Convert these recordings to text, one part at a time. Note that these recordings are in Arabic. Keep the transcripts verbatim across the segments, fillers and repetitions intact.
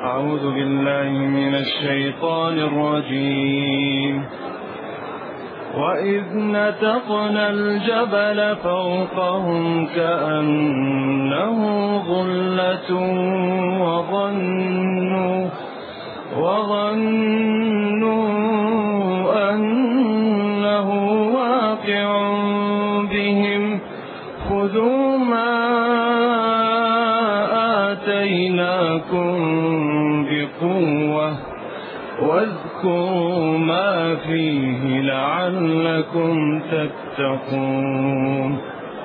أعوذ بالله من الشيطان الرجيم. وإذ نتقنا الجبل فوقهم كأنه ظلة وظنوا وظنوا أنه واقع بهم خذوا ما آتيناكم بقوة واذكروا ما فيه لعلكم تتقون.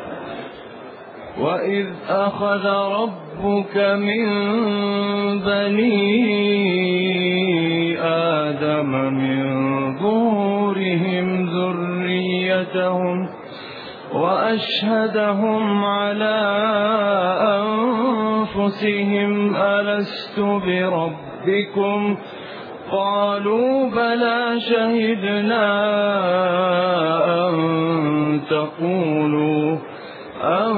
وإذ أخذ ربك من بني آدم من ظهورهم ذريتهم وأشهدهم على أنفسهم ألست بربكم قالوا بلى شهدنا أن تقولوا أن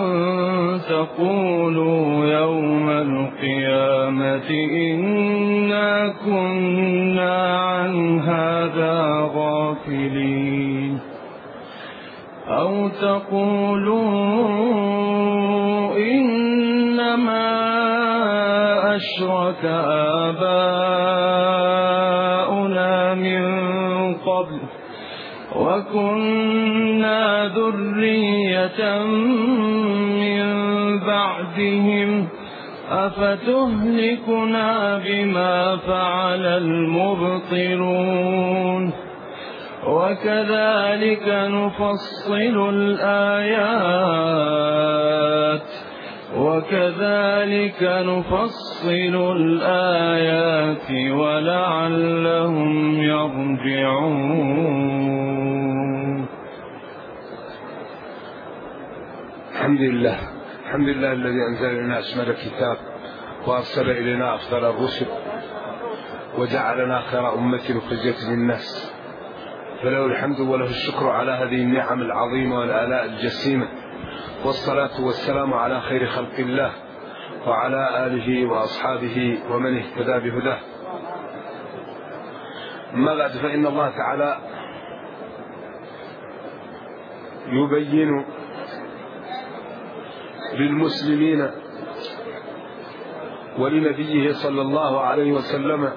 تقولوا يوم القيامة إنا كنا عن هذا غافلين أو تقولوا إنما أشرك آباؤنا من قبل وكنا ذرية من بعدهم أفتهلكنا بما فعل المبطلون وكذلك نفصل الآيات وكذلك نفصل الآيات ولعلهم يرجعون. الحمد لله الحمد لله الذي أنزل إلينا أشمل الكتاب وأرسل إلينا أفضل الرسل وجعلنا خير أمة أخرجت للناس، فله الحمد وله الشكر على هذه النعم العظيمة والآلاء الجسيمة، والصلاة والسلام على خير خلق الله وعلى آله وأصحابه ومن اهتدى بهداه. أما بعد، فإن الله تعالى يبين للمسلمين ولنبيه صلى الله عليه وسلم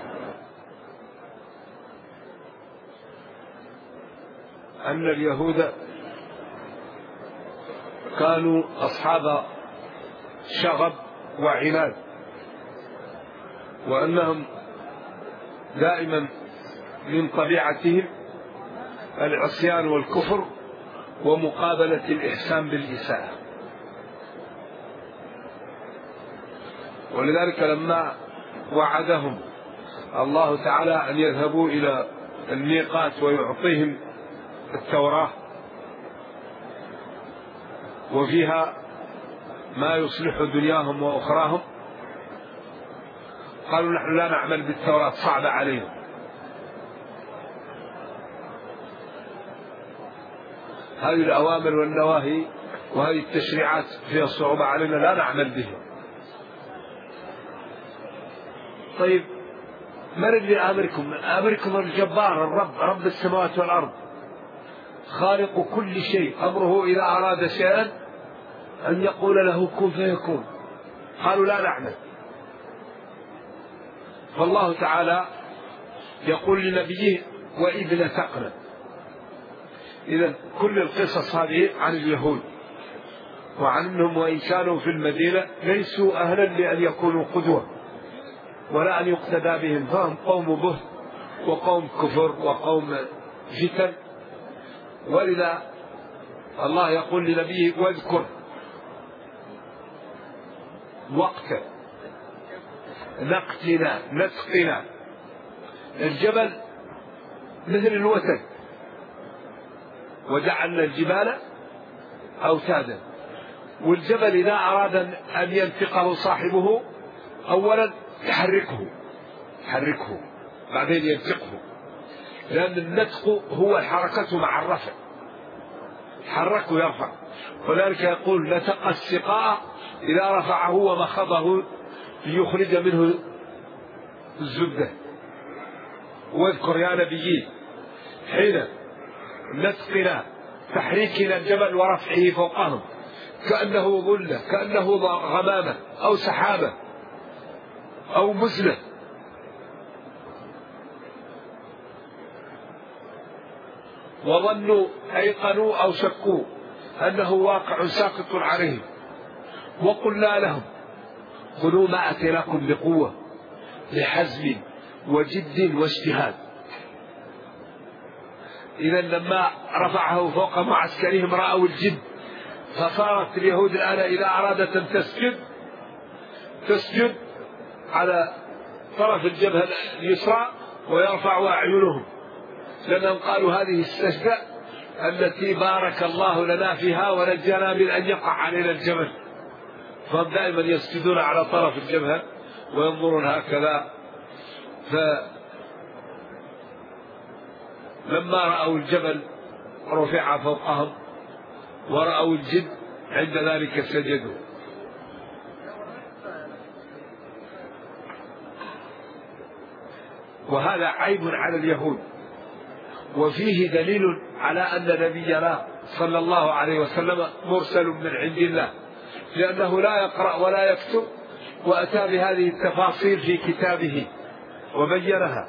أن اليهود كانوا أصحاب شغب وعناد، وأنهم دائما من طبيعتهم العصيان والكفر ومقابلة الإحسان بالإساءة. ولذلك لما وعدهم الله تعالى أن يذهبوا إلى الميقات ويعطيهم التوراة وفيها ما يصلح دنياهم وأخراهم، قالوا نحن لا نعمل بالتوراة، صعبة علينا. هذه الأوامر والنواهي وهذه التشريعات فيها صعوبة علينا، لا نعمل بها. طيب من اللي آمركم؟ آمركم الجبار الرب، رب السماوات والأرض، خالق كل شيء، أمره إذا أراد شيئا أن يقول له كن فيكون. قالوا لا نعمل. فالله تعالى يقول لنبيه وإذ نتقنا. إذن كل القصص هذه عن اليهود وعن أنهم وإن كانوا في المدينة ليسوا أهلا لأن يكونوا قدوة ولا أن يقتدى بهم، فهم قوم بهت وقوم كفر وقوم فتن. ولذا الله يقول لنبيه واذكر وقت نقتنا نتقنا. الجبل مثل الوتد، وجعلنا الجبال أوتادا. والجبل إذا أراد أن ينتقه صاحبه أولا يحركه يحركه بعدين ينتقه، لأن النتق هو الحركة مع الرفع، حركه يرفع. ولذلك يقول نتق السقاء إذا رفعه ومخضه ليخرج منه الزبدة. واذكر يا نبيي حين نتقنا تحريكنا الجبل ورفعه فوقهم كأنه ظلة، كأنه غمامة أو سحابة أو مزلة، وظنوا أيقنوا أو شكوا أنه واقع ساقط عليهم. وقلنا لهم خذوا ما أتيناكم بقوة لحزم وجد واجتهاد. إذا لما رفعه فوق معسكرهم رأوا الجد، فصارت اليهود الآن إذا أرادت أن تسجد تسجد على طرف الجبهة اليسرى ويرفع أعينهم، لأنهم قالوا هذه السجدة التي بارك الله لنا فيها ونجانا من أن يقع علينا الجبل. فهم دائما يسجدون على طرف الجبهة وينظرون هكذا. فلما رأوا الجبل رفع فوقهم ورأوا الجد عند ذلك سجدوا. وهذا عيب على اليهود، وفيه دليل على أن نبينا صلى الله عليه وسلم مرسل من عند الله، لأنه لا يقرأ ولا يكتب، وأتى بهذه التفاصيل في كتابه وبينها.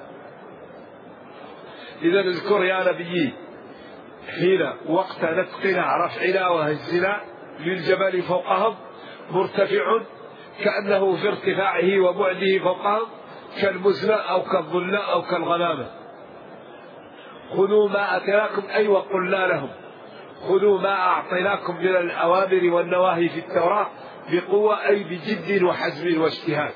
إذا اذكر يا نبي حين وقت نتقنا رفعنا وهزنا للجبل فوقهم مرتفع كأنه في ارتفاعه وبعده فوقهم كالمزلة أو كالظلة أو كالغمامة. خذوا ما أتيناكم أي وقلنا لهم خذوا ما أعطيناكم من الأوامر والنواهي في التوراة بقوة أي بجد وحزم واجتهاد.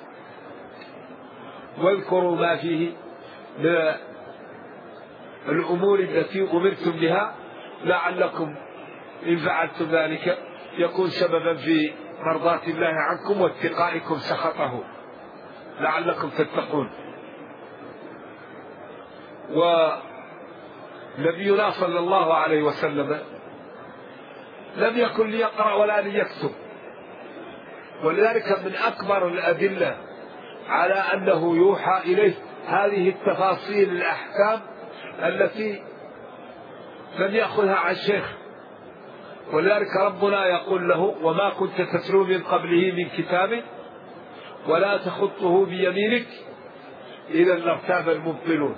واذكروا ما فيه من الأمور التي أمرتم بها لعلكم إن فعلتم ذلك يكون سببا في مرضاة الله عنكم واتقائكم سخطه لعلكم تتقون. ونبينا صلى الله عليه وسلم لم يكن ليقرأ ولا ليكتب، ولذلك من أكبر الأدلة على أنه يوحى إليه هذه التفاصيل الأحكام التي لم يأخذها عن شيخ. ولذلك ربنا يقول له وما كنت تتلو من قبله من كتاب ولا تخطه بيمينك إذا لارتاب المبطلون.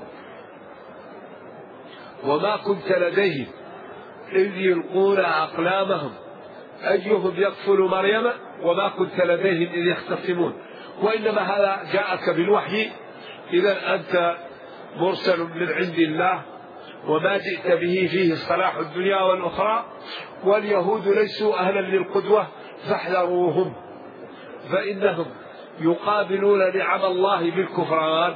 وما كنت لديهم إذ يلقون أقلامهم أيهم يكفل مريم وما كنت لديهم إذ يختصمون. وإنما هذا جاءك بالوحي، إذا أنت مرسل من عند الله، وما جئت به فيه صلاح الدنيا والأخرى. واليهود ليسوا أهلا للقدوة فاحذروهم، فإنهم يقابلون نعم الله بالكفران.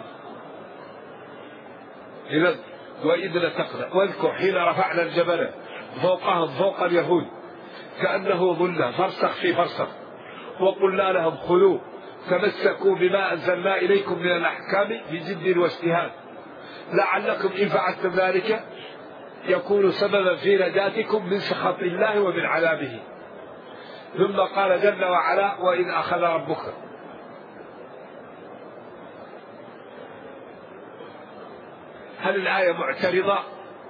إذا وإذ نتقنا واذكر حين رفعنا الجبل فوقهم فوق اليهود كأنه ظلة فرسخ في فرسخ، وقلنا لهم خذوا تمسكوا بما أنزلنا إليكم من الأحكام بجد واجتهاد لعلكم إن فعلتم ذلك يكون سببا في نجاتكم من سخط الله ومن عذابه. ثم قال جل وعلا وإذ أخذ ربك. هل الآية معترضة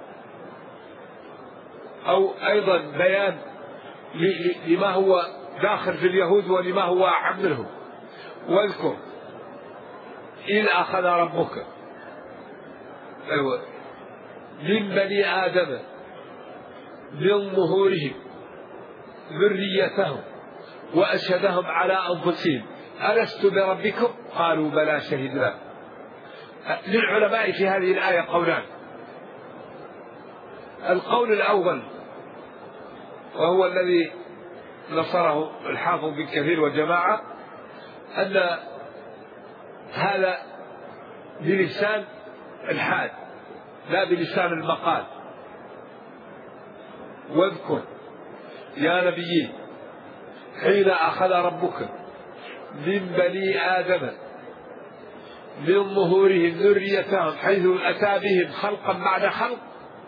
أو أيضا بيان لما هو داخل في اليهود ولما هو أعم منهم؟ واذكر إذ أخذ ربك أيوة من بني آدم من ظهورهم ذريتهم وأشهدهم على أنفسهم ألست بربكم قالوا بلى شهدنا. للعلماء في هذه الآية قولان. القول الأول وهو الذي نصره الحافظ بن كثير وجماعة أن هذا بلسان الحال لا بلسان المقال. واذكر يا نبي حين أخذ ربك من بني آدم من ظهورهم ذريتهم حيث أتى بهم خلقا بعد خلق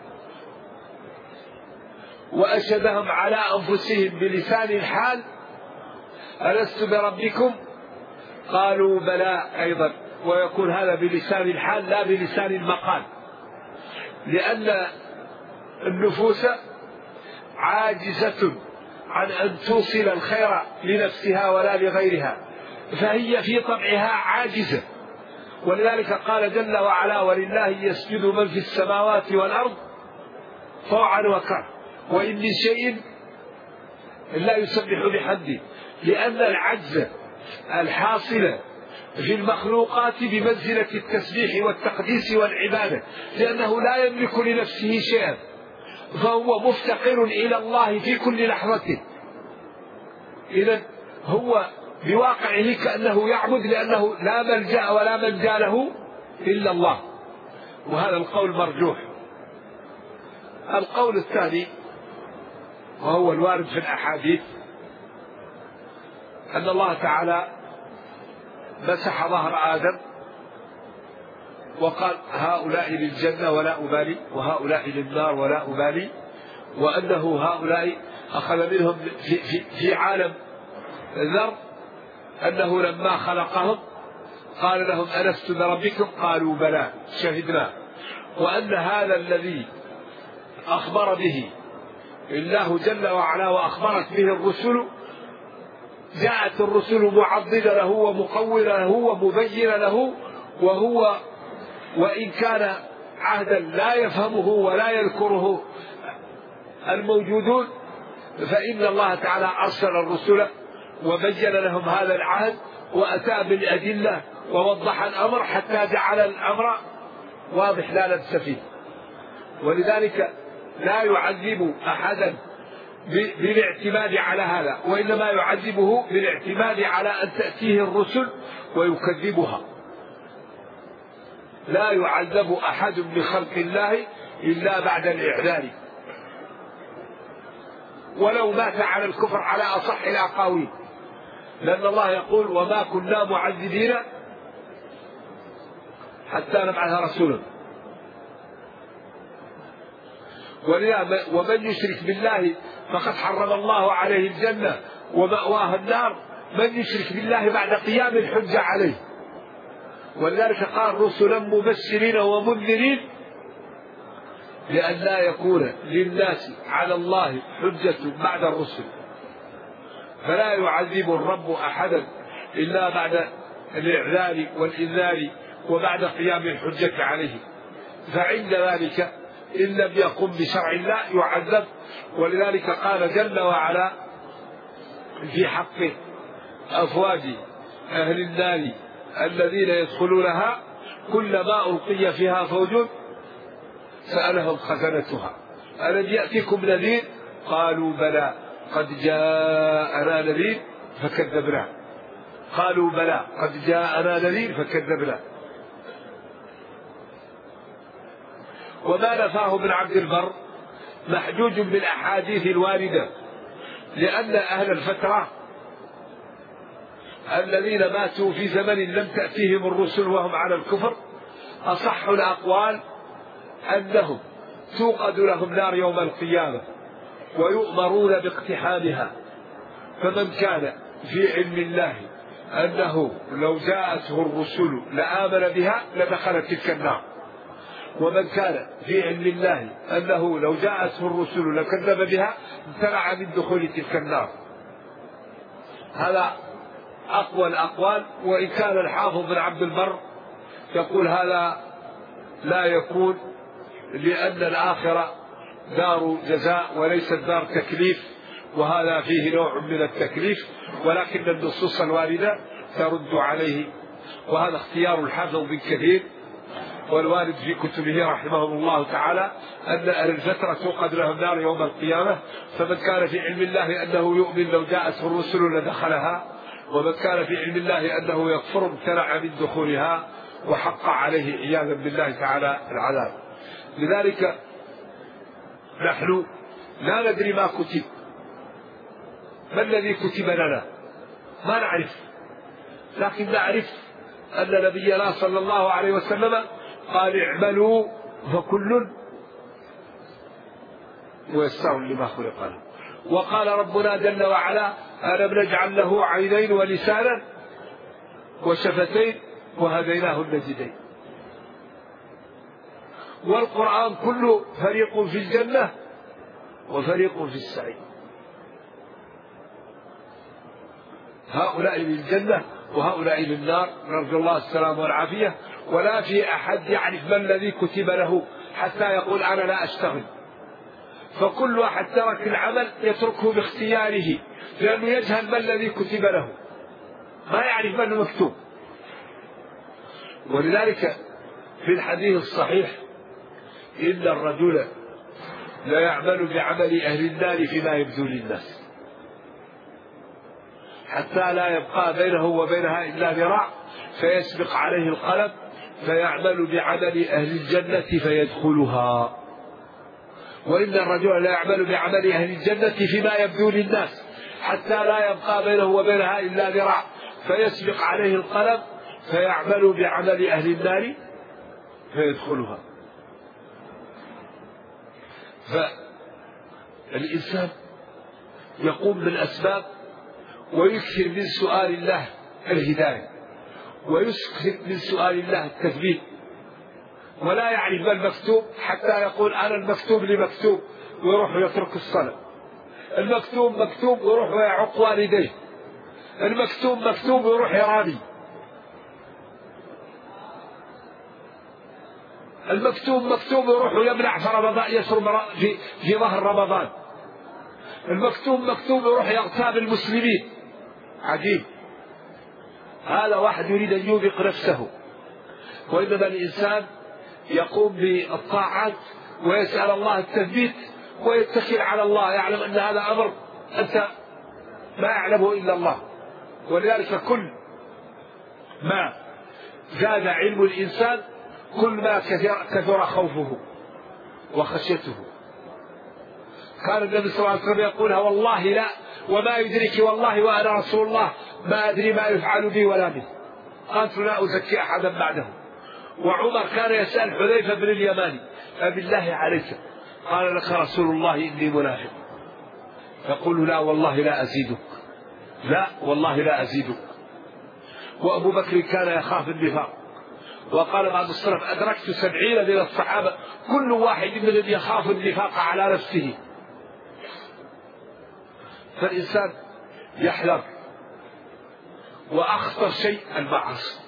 وأشهدهم على أنفسهم بلسان الحال ألست بربكم قالوا بلى أيضا ويكون هذا بلسان الحال لا بلسان المقال، لأن النفوس عاجزة عن أن توصل الخير لنفسها ولا لغيرها، فهي في طبعها عاجزة. ولذلك قال جل وعلا: ولله يسجد من في السماوات والأرض طوعا وكرها وإن من شيء لا يسبح بحمده، لأن العجز الحاصل في المخلوقات بمنزلة التسبيح والتقديس والعبادة، لأنه لا يملك لنفسه شيئا، فهو مفتقر إلى الله في كل لحظة. إذن هو بواقعه كأنه يعبد، لأنه لا ملجأ ولا منجا له إلا الله، وهذا القول مرجوح. القول الثاني وهو الوارد في الأحاديث أن الله تعالى مسح ظهر آدم وقال: هؤلاء للجنة ولا أبالي، وهؤلاء للنار ولا أبالي، وأنه هؤلاء أخذ منهم في, في, في عالم الذر أنه لما خلقهم قال لهم: ألست بربكم؟ قالوا: بلى شهدنا. وأن هذا الذي أخبر به الله جل وعلا وأخبرت به الرسل، جاءت الرسل معضدة له ومقولة له ومبينة له، وهو وإن كان عهدا لا يفهمه ولا يذكره الموجودون، فإن الله تعالى أرسل الرسل وبين لهم هذا العهد وأتى بالأدلة ووضح الأمر حتى جعل الأمر واضح لا لبس فيه. ولذلك لا يعذب أحدا بالاعتماد على هذا، وإنما يعذبه بالاعتماد على أن تأتيه الرسل ويكذبها. لا يعذب أحد من خلق الله إلا بعد الإعلان، ولو مات على الكفر على أصح الأقاويل، لأن الله يقول: وما كنا معذبين حتى نبعث رسولا. ومن يشرك بالله فقد حرم الله عليه الجنة ومأواه النار، من يشرك بالله بعد قيام الحجة عليه. ولذلك قال: رسلا مبشرين ومنذرين لأن لا يكون للناس على الله حجة بعد الرسل. فلا يعذب الرب أحدا إلا بعد الإعلان والإنذار وبعد قيام الحجة عليه، فعند ذلك إن لم يقم بشرع الله يعذب. ولذلك قال جل وعلا في حق أفواج أهل النار الذين يدخلونها: كلما ألقي فيها فوج سألهم خزنتها ألم يأتكم نذير؟ قالوا: بلى قد جاءنا نذير فكذبنا. قالوا: بلى قد جاءنا نذير فكذبنا. وما نفاه ابن عبد البر محجوج بالأحاديث الواردة، لأن أهل الفترة الذين ماتوا في زمن لم تأتيهم الرسل وهم على الكفر أصح الأقوال أنهم توقد لهم نار يوم القيامة ويؤمرون باقتحامها. فمن كان في علم الله أنه لو جاءته الرسل لآمن بها لدخل تلك النار، ومن كان في علم الله أنه لو جاءته الرسل لكذب بها امتنع من دخول تلك النار. هذا أقوى الأقوال، وإن كان الحافظ بن عبد البر يقول هذا لا يكون، لأن الآخرة دار جزاء وليست دار تكليف، وهذا فيه نوع من التكليف، ولكن النصوص الواردة ترد عليه. وهذا اختيار الحافظ بن كثير والوارد في كتبه رحمه الله تعالى، أن أهل الفترة توقد لهم نار يوم القيامة، فمن كان في علم الله أنه يؤمن لو جاءته الرسل لدخلها، ومن كان في علم الله أنه يكفر امتنع من دخولها وحق عليه عياذا بالله تعالى العذاب. لذلك نحن لا ندري ما كتب، ما الذي كتب لنا ما نعرف، لكن نعرف أن نبينا صلى الله عليه وسلم قال: اعملوا فكل ميسر لما خلق له. وقال ربنا جل وعلا: ألم نجعل له عينين ولسانا وشفتين وهديناه النجدين. والقرآن كله فريق في الجنة وفريق في السعير، هؤلاء للجنة وهؤلاء للنار، نرجو الله السلام والعافية. ولا في أحد يعرف ما الذي كتب له حتى يقول أنا لا أشتغل، فكل واحد ترك العمل يتركه باختياره، لأنه يجهل ما الذي كتب له، ما يعرف ما المكتوب. ولذلك في الحديث الصحيح إن الرجل لا يعمل بعمل أهل النار فيما يبدو للناس حتى لا يبقى بينه وبينها إلا ذراع فيسبق عليه القلم فيعمل بعمل أهل الجنة فيدخلها. وإن الرجل لا يعمل بعمل أهل الجنة فيما يبدو للناس حتى لا يبقى بينه وبينها إلا ذراع فيسبق عليه القلم فيعمل بعمل أهل النار فيدخلها. فالإنسان يقوم بالأسباب ويكثر من سؤال الله الهداية ويكثر من سؤال الله التثبيت، ولا يعرف ما المكتوب حتى يقول أنا المكتوب لي مكتوب ويروح يترك الصلاة، المكتوب مكتوب ويروح ويعق والديه، المكتوب مكتوب ويروح يراني، المكتوب مكتوب ويروح يمنع في رمضان يشرب في في ظهر رمضان، المكتوب مكتوب ويروح يغتاب المسلمين. عجيب، هذا واحد يريد أن يوبق نفسه. وإنما الإنسان يقوم بالطاعات ويسأل الله التثبيت ويتكل على الله، يعلم أن هذا أمر أنت ما يعلمه إلا الله. ولذلك كل ما زاد علم الإنسان كل ما كثر, كثر خوفه وخشيته. كان النبي صلى الله عليه وسلم يقولها والله لا وما يدرك والله وأنا رسول الله ما أدري ما يفعل بي ولا به، قالت لا أزكي أحدا بعده. وعمر كان يسأل حذيفة بن اليماني أبالله عليك قال لك رسول الله إني منافق، يقول لا والله لا أزيدك، لا والله لا أزيدك. وأبو بكر كان يخاف النفاق، وقال بعض السلف أدركت سبعين من الصحابة كل واحد منهم يخاف النفاق على نفسه. فالإنسان يحذر. وأخطر شيء المعاصي،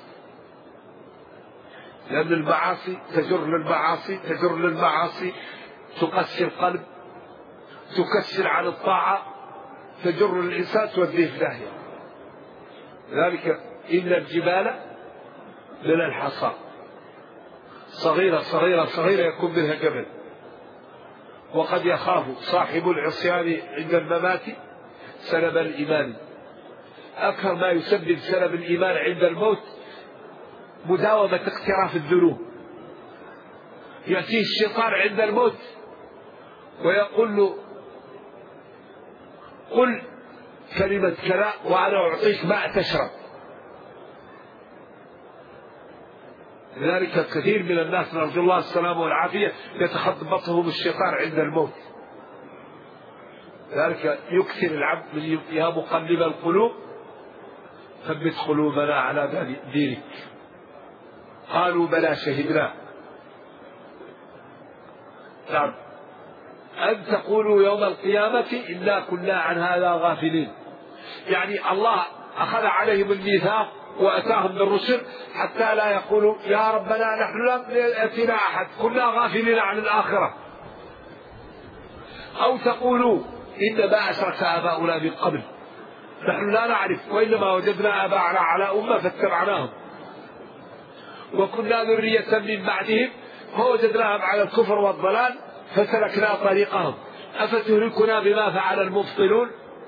لأن المعاصي تجر للمعاصي تجر للمعاصي تقسي القلب، تكسر عن الطاعة، تجر الإنسان توديه في داهية. لذلك إن الجبال من الحصى صغيرة صغيرة صغيرة يكون منها جبل. وقد يخاف صاحب العصيان عند الممات سلب الإيمان. أكثر ما يسبب سلب الإيمان عند الموت مداومة اقتراف الذنوب. يأتيه الشيطان عند الموت ويقول له قل كلمة كلا وأنا أعطيك ماء تشرب. لذلك كثير من الناس نرجو الله السلامة والعافية يتخبطهم الشيطان عند الموت. لذلك يكثر العبد من يا مقلب القلوب ثبت قلوبنا على دينك. قالوا بلى شهدنا. نعم، أن تقولوا يوم القيامة إنا كنا عن هذا غافلين. يعني الله أخذ عليهم الميثاق وأتاهم بالرسل حتى لا يقولوا يا ربنا نحن لم يأتنا أحد كنا غافلين عن الآخرة. أو تقولوا إنما أشرك آباؤنا من قبل نحن لا نعرف وإنما وجدنا آباءنا على أمة فاتبعناهم وكنا ذرية من بعدهم فوجدناهم على الكفر والضلال فسلكنا طريقهم أفتهلكنا بما فعل المبطلون.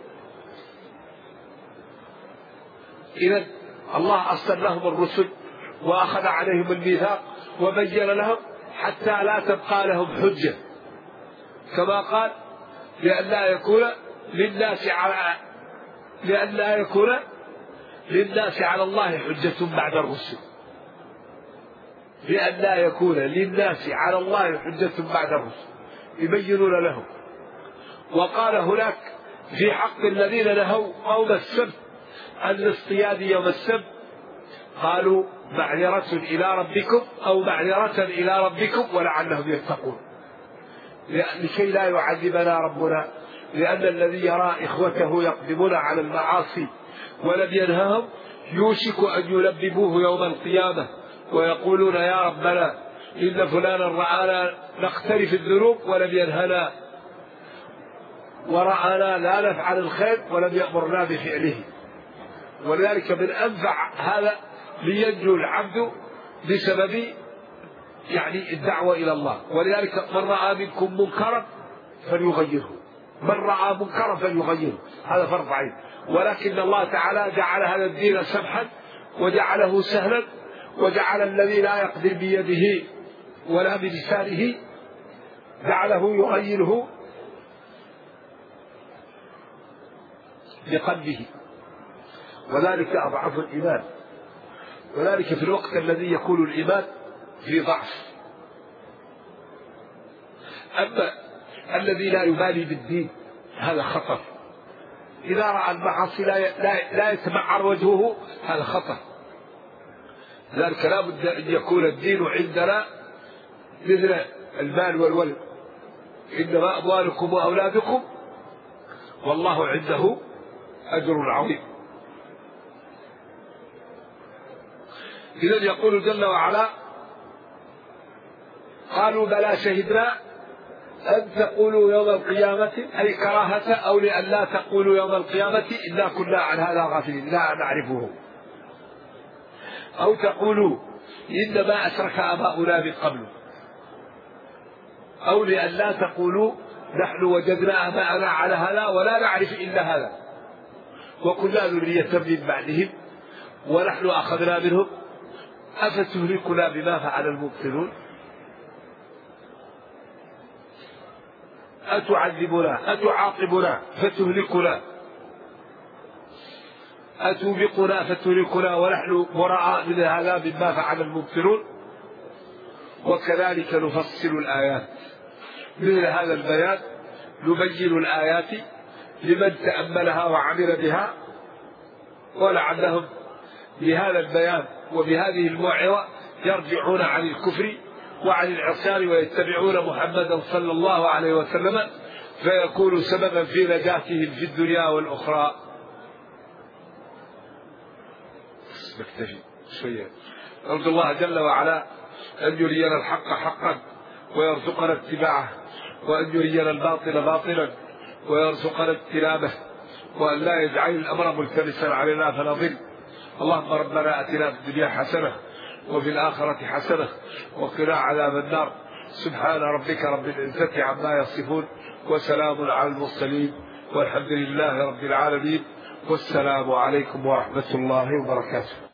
إذن الله أرسل لهم الرسل وأخذ عليهم الميثاق وبين لهم حتى لا تبقى لهم حجة، كما قال لأن لا يكون للناس على لأن لا يكون للناس على الله حجة بعد الرسل لأن لا يكون للناس على الله حجة بعد الرسل يبينون لهم. وقال هناك في حق الذين نهوا قوم السبت عن الاصطياد يوم السبت قالوا معذرة إلى ربكم أو معذرة إلى ربكم ولعلهم يتقون، لكي لا يعذبنا ربنا، لأن الذي يرى إخوته يقدمون على المعاصي ولم ينههم يوشك أن يلببوه يوم القيامة ويقولون يا ربنا إن فلانا رآنا نقترف الذنوب ولم ينهنا، ورآنا لا نفعل الخير ولم يأمرنا بفعله. ولذلك من أنفع هذا لينجو العبد بسبب يعني الدعوة إلى الله. ولذلك من رأى منكم منكرا فليغيره، من رأى منكرا فليغيره، هذا فرض عين. ولكن الله تعالى جعل هذا الدين سمحا وجعله سهلا، وجعل الذي لا يقدر بيده ولا بلسانه جعله يغيره بقلبه، وذلك أضعف الإيمان. وذلك في الوقت الذي يكون الإيمان في ضعف. أما الذي لا يبالي بالدين هذا خطر، إذا رأى المعاصي لا لا يتمعر وجهه هذا خطر. لذلك لا بد أن يكون الدين عندنا مثل المال والولد، إنما أموالكم وأولادكم والله عنده أجر عظيم. إذن يقول جل وعلا قالوا بلى شهدنا أن تقولوا يوم القيامة، أي كراهة أو لأن لا تقولوا يوم القيامة إنا كنا عن هذا غافلين لا نعرفه، أو تقولوا إنما أشرك آباؤنا من قبل، أو لأن لا تقولوا نحن وجدنا آباءنا على هذا ولا نعرف إلا هذا وكنا ذرية من بعدهم ونحن أخذنا منهم أفتهلكنا بما فعل المبطلون، أتعذبنا أتعاقبنا فتهلكنا أتوبقنا فتهلكنا ونحن براء من هذا مما فعل المبطلون. وكذلك نفصل الآيات، مثل هذا البيان نبين الآيات لمن تأملها وعمل بها، ولعلهم بهذا البيان وبهذه الموعظة يرجعون عن الكفر وعن العصيان ويتبعون محمدا صلى الله عليه وسلم، فيكون سببا في نجاتهم في الدنيا والأخرى. نكتفي شوية. نرجو الله جل وعلا أن يرينا الحق حقا ويرزقنا اتباعه، وأن يرينا الباطل باطلا ويرزقنا اجتنابه، وأن لا يجعل الأمر ملتبسا علينا فنضل. اللهم ربنا آتنا في الدنيا حسنة وفي الآخرة حسنة وقنا عذاب النار. سبحان ربك رب العزة عما يصفون وسلام على المرسلين والحمد لله رب العالمين، والسلام عليكم ورحمة الله وبركاته.